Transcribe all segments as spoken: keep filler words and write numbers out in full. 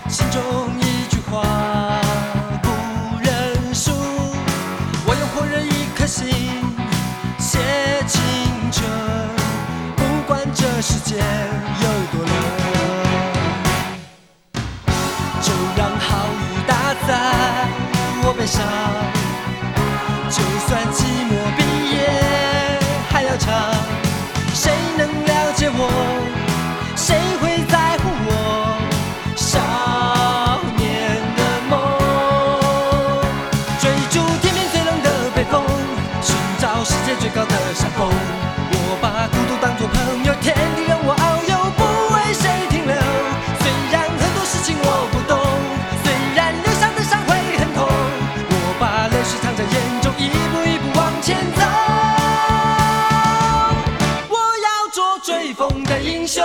心中一句话不认输，我用火热一颗心写青春，不管这世界有多冷，就让好雨打在我背上，就算寂寞毕业还要唱，谁能了解我，谁会在乎我少年的梦，追逐天边最冷的北风，寻找世界最高的山峰，我把孤独当作朋友，天地任我遨游，不为谁停留，虽然很多事情我不懂，虽然留下的伤会很痛，我把泪水藏在眼中，一步一步往前走，我要做追风的英雄。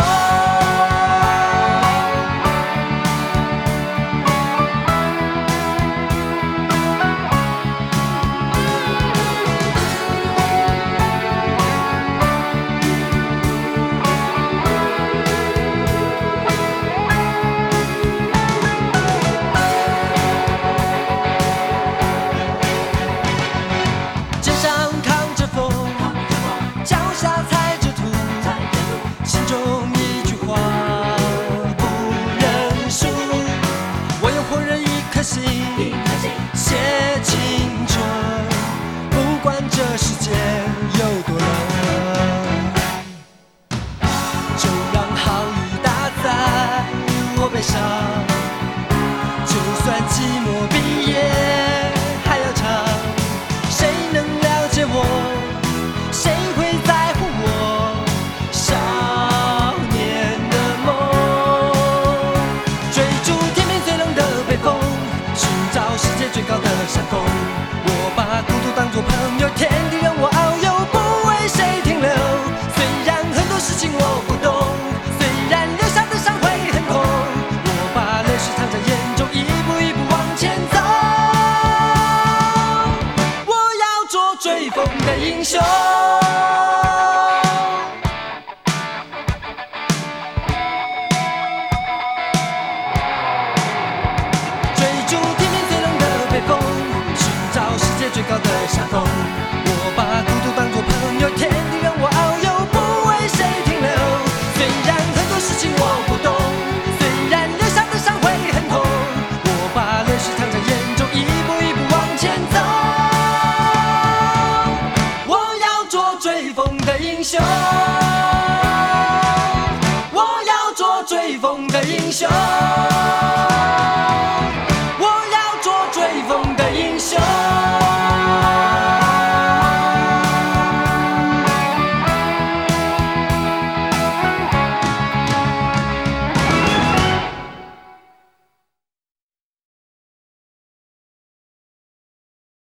肩上扛着风，脚下踩着土，心中一句话不认输，我用火热一颗心写青春，不管这世界有多冷，就让好雨打在我背上，就算寂寞毕业还要唱，谁能了解我，谁会在乎我少年的梦，追逐天边最冷的北风，寻找世界最高的山峰，我把孤独当作朋友，天地任我遨游，不为谁停留，虽然很多事情我不懂，虽然留下的伤会很痛，我把泪水藏在眼中，一步一步往前走，我要做追风的英雄。追逐天边最冷的北风，寻找世界最高的山峰，我把孤独当作朋友，天地任我遨游，不为谁停留，虽然很多事情我不懂，虽然留下的伤会很痛，我把泪水藏在眼中，一步一步往前走，我要做追风的英雄，我要做追风的英雄。